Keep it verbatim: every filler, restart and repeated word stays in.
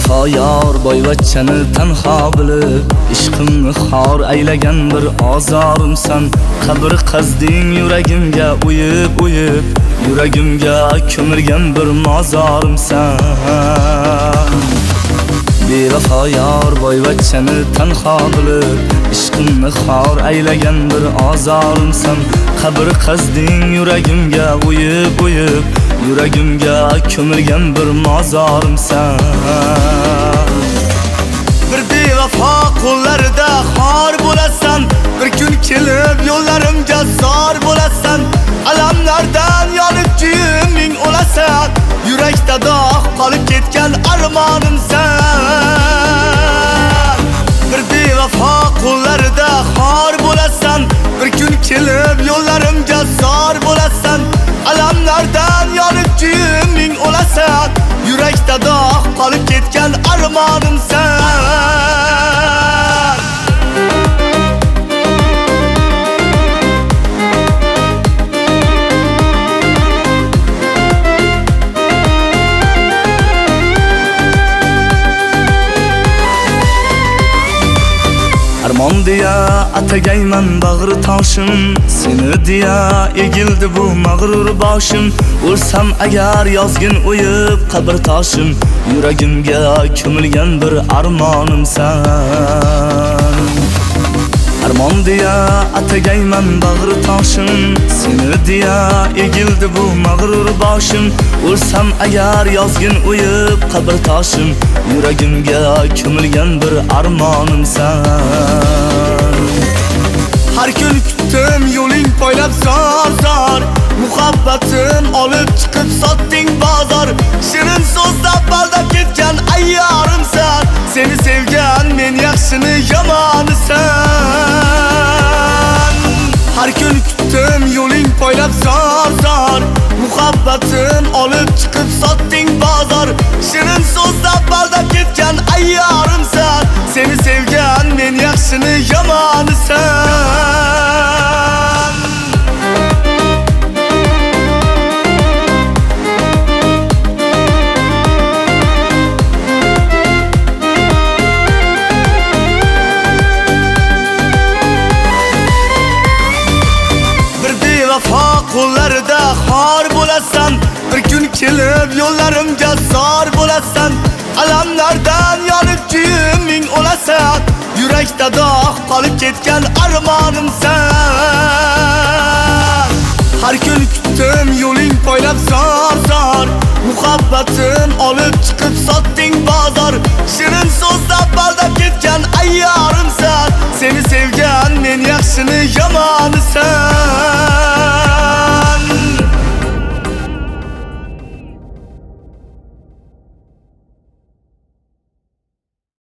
Bevafo yor boyvachchani tanho bilib, ishqimni xor aylagan bir ozorimsan. Qabr qazding yuragimga uyib uyib, yuragimga ko'milgan bir mozorimsan. Bevafo yor boyvachchani tanho bilib, ishqimni xor aylagan bir ozorimsan. Qabr qazding yuragimga uyib uyib, yuragimga ko'milgan bir mozorimsan. Bir bevafo qo'llarida xor bo'lasan, bir kun kelib yo'llarimga zor bo'lasan. Alamlardan yonib kuyiming o'lasan, yurakda dog' qolib ketgan armonimsan. Bir bevafo qo'llarida xor bo'lasan, bir kun kelib yo'llarimga zor bo'lasan. Alamlardan yonib kuyiming o'lasan, yurakda dog' qolib ketgan armonimsan. Armon deya atagayman bag'ri toshim, seni deya egildi bu mag'rur boshim. O'lsam agar yozgin o'yib qabr toshim, yuragimga ko'milgan bir armonimsan. Armon deya atagayman bag'ri toshim, seni deya egildi bu mag'rur boshim. O'lsam agar yozgin o'yib qabr toshim, yuragimga ko'milgan bir armonimsan. Har kun kutdim yo'ling poylab zor zor, muhabbatim olib chiqib sotding bozor. Shirin so'zlab baldab ketgan ayyorimsan, seni sevgan men yaxshini yomonisan. Har kun kutdim yo'ling poylab zor zor, muhabbatim olib chiqib sotding bozor. Shirin so'zlab baldab ketgan ayyorimsan, seni sevgan men yaxshini yomonisan. Qo'llarida xor bo'lasan, bir kun kelib yo'llarimga zor bo'lasan. Alamlardan yonib kuyiming o'lasan, yurakda dog' qolib ketgan armonimsan. Har kun kutdim yo'ling poylab zor zor, muhabbatim olib chiqib sotding bozor. Shirin so'zlab baldab ketgan ayyorimsan, seni sevgan men yaxshini yomonisan.